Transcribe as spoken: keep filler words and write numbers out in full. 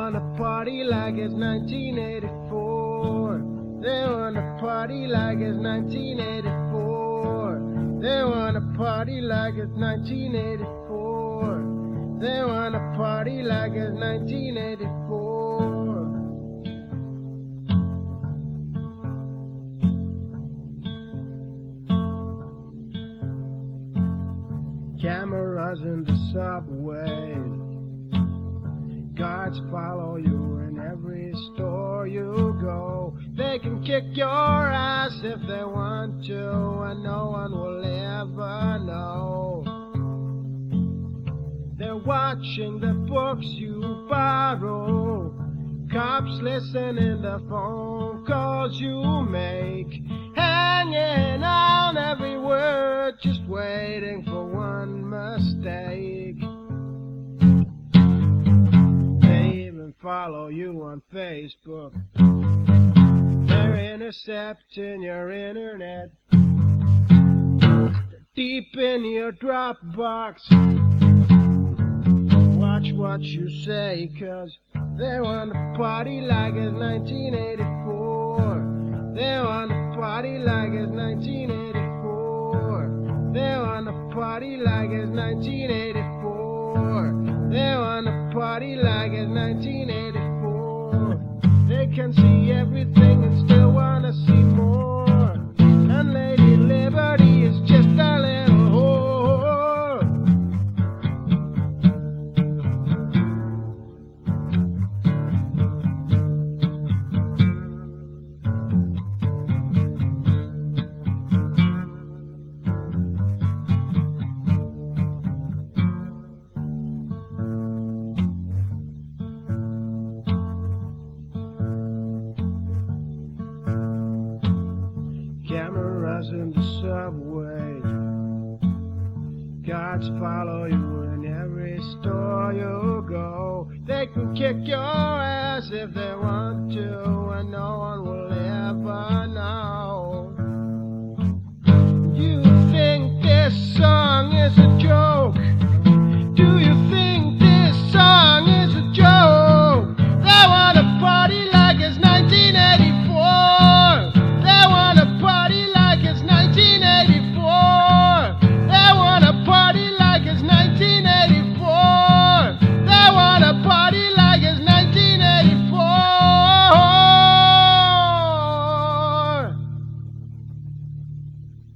wanna party like it's nineteen eighty-four. They wanna party like it's nineteen eighty-four. They wanna party like it's nineteen eighty-four. They wanna party like it's nineteen eighty-four. Cameras in the subway, guards follow you in every store you go. They can kick your ass if they want to, and no one will ever know. They're watching the books you borrow. Cops listen in the phone calls you make, hanging on every word, just waiting for one mistake. They even follow you on Facebook. They're intercepting your internet, deep in your Dropbox. Watch what you say, 'cause they wanna party like it's nineteen eighty-four. They wanna party like it's nineteen eighty-four. They wanna party like it's nineteen eighty-four. They wanna party like it's nineteen eighty-four. They can see everything and still wanna see more. And Lady Liberty is just a little whore. Cameras in the subway, guards follow you in every store you go. They can kick your ass if they want to, and no one